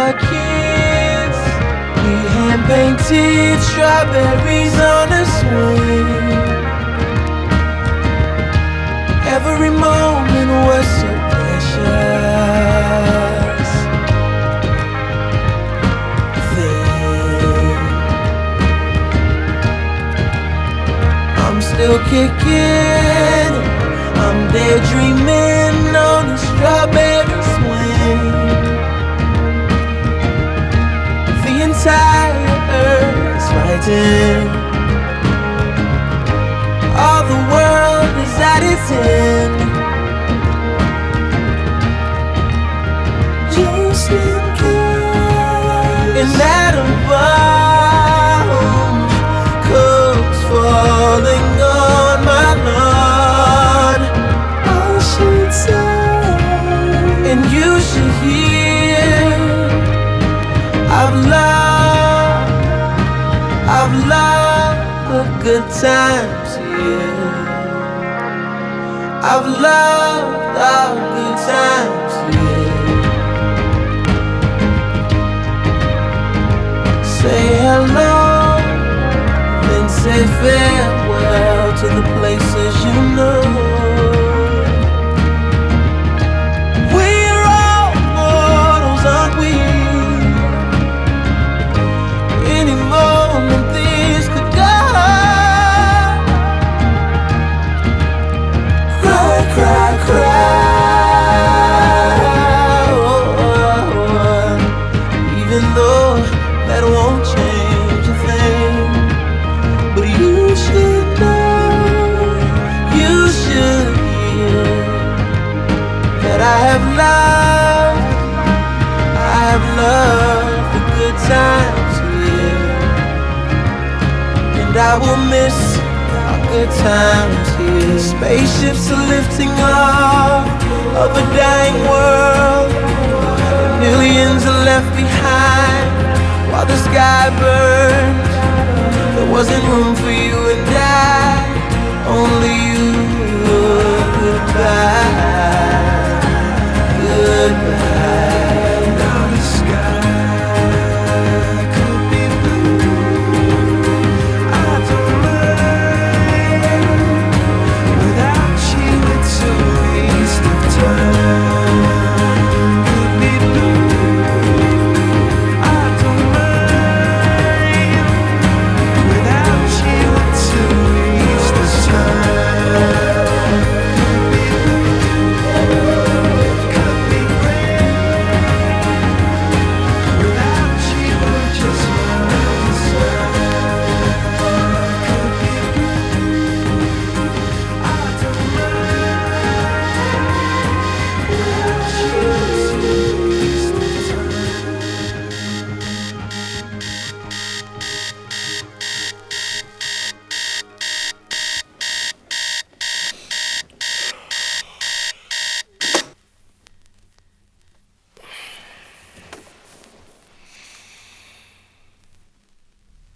were kids, we hand-painted strawberries on a swing. Every moment was so precious. Then I'm still kicking, I'm daydreaming on a strawberry swing. The entire earth is fighting, all the world is at its end. Just in case, and atom bombs, comes falling on my lawn. I should say, and you should hear, I've loved the good times here. I've loved our good times here. Say hello, then say farewell to the places you know. We're all mortals, aren't we? Any moment this could go. Cry, cry, cry, oh, oh, oh. Even though that won't change a thing. But you should know, you should hear, that I have loved the good times here. And I will miss our good times here. Spaceships are lifting off of a dying world, and millions are left behind while the sky burns. There wasn't room for you and I, only you. Goodbye, goodbye.